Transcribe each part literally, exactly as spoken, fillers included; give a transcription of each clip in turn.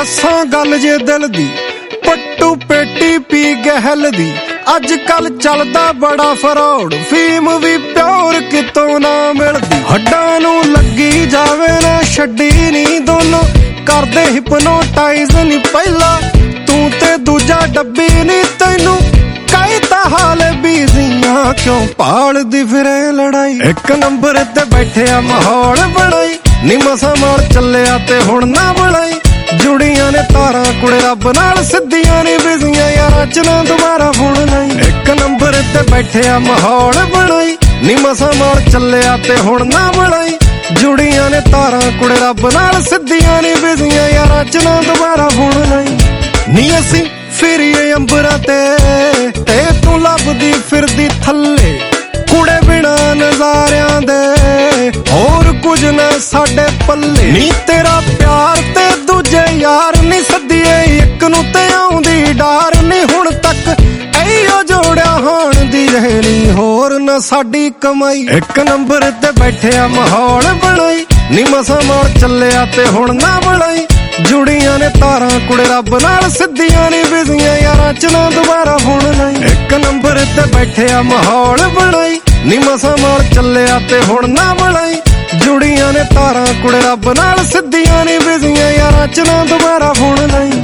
दसां गल जे दिल दी पट्टू पेटी पी गहल दी अज कल चलदा बड़ा फरौड़ फीम भी प्योर कितों ना मिलदी हड्डां नूं लगी जावे ना छड्डी नी दोनों करदे हिपनोटाइज नी पहला तू ते दूजा डब्बी नी तैनू कई तां हाले बीजियां क्यों पालदी फिरे लड़ाई एक नंबर ते बैठे आ माहौल बनाई नी मसा मार चलिया ते हुण ना बुलाई जुड़ियां ने तारां कुड़े रब नाल सिद्धियां ने बिजियां यारां च ना दोबारा फोन लाई एक नंबर ते बैठे आ माहौल बनाई नी मसा मार चलिया ते हुण ना बुलाई जुड़ियां ने तारां कुड़े रब नाल सिद्धियां ने बिजियां यारां च ना दोबारा फोन लाई नी असीं फिरीए अंबरां ते ते तू लभदी फिरदी थल्ले कुड़े बिना नजारियां दे होर कुछ ना साडे पल्ले नी तेरा प्यार ते दूजे यार नी सदिए एक नू ते आउंदी डार नी हुण तक ऐयो जोड़िया हाण दी रहनी होर ना साडी कमाई एक नंबर ते बैठे आ माहौल बनाई नी मसा मार चलिया ते हुण ना बुलाई जुड़ियां ने तारां कुड़े रब नाल सिद्धियां ने बिजियां यारां च ना दोबारा फोन लाई एक नंबर ते बैठे आ माहौल बनाई नी मसा मार चलिया ते हुण ना बुलाई जुड़ियां ने तारां कुड़े रब नाल सिद्धियां ने बिजियां यारां च ना दोबारा फोन लाई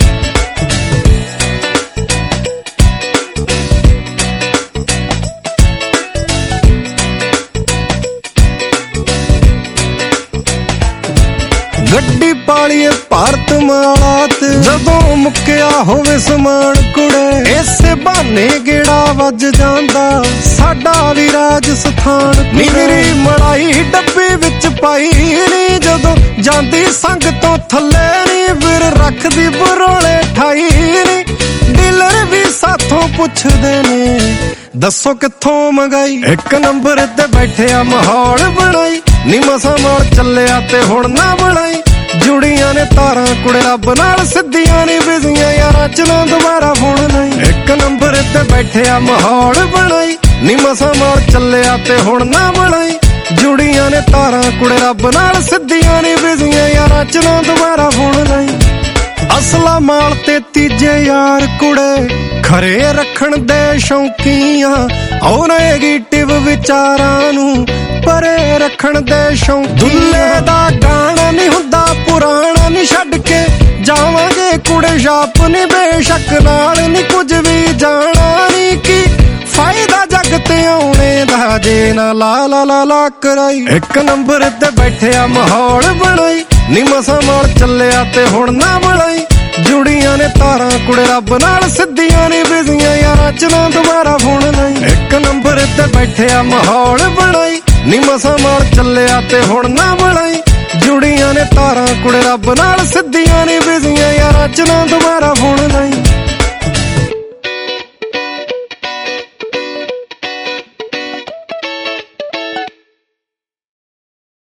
गड्डी पालिए भारत मालात जदों मुक्या होवे समान कुड़े इसे बहाने गेड़ा वज जांदा साडा भी राजस्थान नी मेरी मड़ाई डब्बे विच पाई नी जदों जांदी संग तो थल्ले नी फिर रखदी बरोले ठाई नी डीलर भी साथों पुछदे ने दसो कित्थों मंगाई एक नंबर ते बैठे आ माहौल बनाई नी मसा मार चलिया ते हुण ना बुलाई जुड़ियां ने तारां कुड़े रब नाल सिद्धियां ने बिजियां यारां च ना दोबारा फोन लाई एक नंबर ते बैठे आ माहौल बनाई नी मसा मार चलिया ते हुण ना बुलाई जुड़ियां ने तारां कुड़े रब नाल सिद्धियां ने बिजियां यारां च ना दोबारा फोन लाई असला माल ते तीजे यार कुड़े खरे रखण दे शौकीआं औ नेगेटिव विचारां नूं परे रखण दे शौकीआं दुल्ले दा गाना नहीं हुंदा पुराना नहीं छड्ड के जावांगे कुड़े शाप नी बेशक नाल नी कुछ भी जाना नी की फायदा जग ते आउणे दा जे ना ला ला ला ला कराई एक नंबर ते बैठे आ माहौल बनाई नी मसा मार चलिया ते हुण ना बुलाई जुड़ियां ने तारां कुड़े रब नाल सिद्धियां ने बिजियां यारां च ना दोबारा फोन लाई एक नंबर ते बैठे आ माहौल बनाई नी मसा मार चलिया ते हुण ना बुलाई जुड़ियां ने तारां कुड़े रब नाल सिद्धियां ने बिजियां यारां च ना दोबारा फोन लाई।